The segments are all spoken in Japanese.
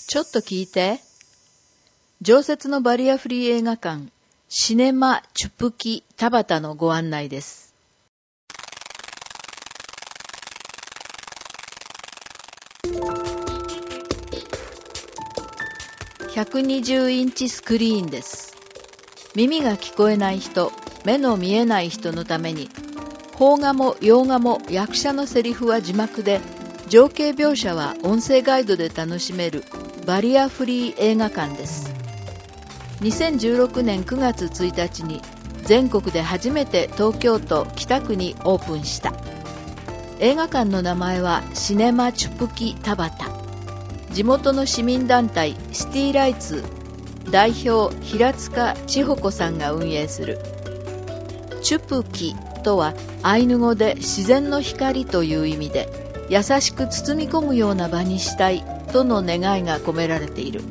ちょっと聞いて。常設のバリアフリー映画館、シネマチュプキ田端のご案内です。120インチスクリーンです。耳が聞こえない人、目の見えない人のために、邦画も洋画も役者のセリフは字幕で、情景描写は音声ガイドで楽しめるバリアフリー映画館です。2016年9月1日に全国で初めて東京都北区にオープンした。映画館の名前はシネマチュプキ田端。地元の市民団体シティライツ代表平塚千穂子さんが運営する。チュプキとはアイヌ語で自然の光という意味で、優しく包み込むような場にしたいとの願いが込められている。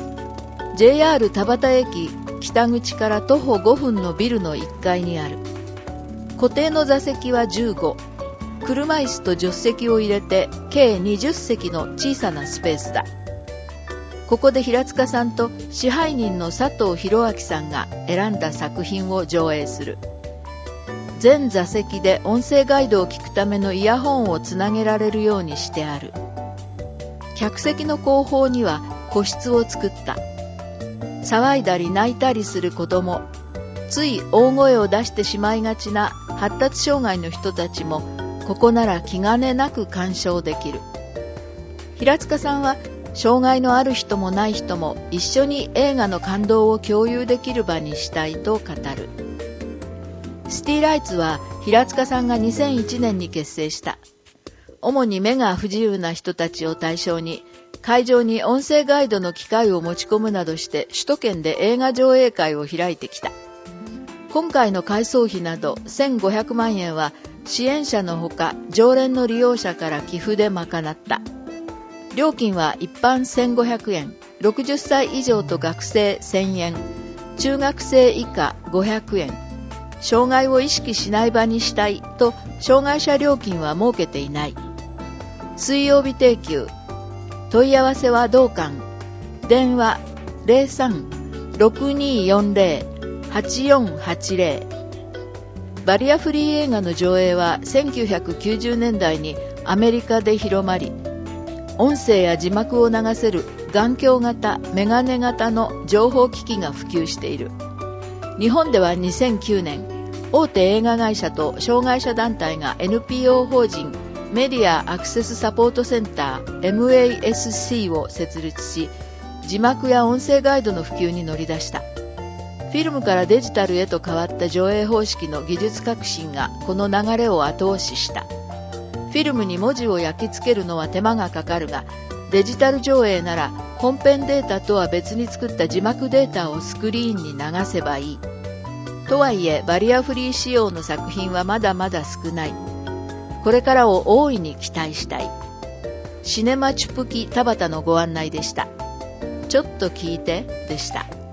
JR 田端駅北口から徒歩5分のビルの1階にある。固定の座席は15、車椅子と助手席を入れて計20席の小さなスペースだ。ここで平塚さんと支配人の佐藤博明さんが選んだ作品を上映する。全座席で音声ガイドを聞くためのイヤホンをつなげられるようにしてある。客席の後方には個室を作った。騒いだり泣いたりする子供、つい大声を出してしまいがちな発達障害の人たちもここなら気兼ねなく鑑賞できる。平塚さんは障害のある人もない人も一緒に映画の感動を共有できる場にしたいと語る。シティライツは平塚さんが2001年に結成した。主に目が不自由な人たちを対象に、会場に音声ガイドの機械を持ち込むなどして首都圏で映画上映会を開いてきた。今回の改装費など1500万円は支援者のほか常連の利用者から寄付で賄った。料金は一般1500円、60歳以上と学生1000円、中学生以下500円、障害を意識しない場にしたいと障害者料金は設けていない。水曜日定休。問い合わせは同館。電話 03-6240-8480。バリアフリー映画の上映は1990年代にアメリカで広まり、音声や字幕を流せる眼鏡型、メガネ型の情報機器が普及している。日本では2009年、大手映画会社と障害者団体が NPO 法人メディアアクセスサポートセンター MASC を設立し、字幕や音声ガイドの普及に乗り出した。フィルムからデジタルへと変わった上映方式の技術革新がこの流れを後押しした。フィルムに文字を焼き付けるのは手間がかかるが、デジタル上映なら本編データとは別に作った字幕データをスクリーンに流せばいい。とはいえバリアフリー仕様の作品はまだまだ少ない。これからを大いに期待したい。シネマチュプキ田端のご案内でした。ちょっと聞いてでした。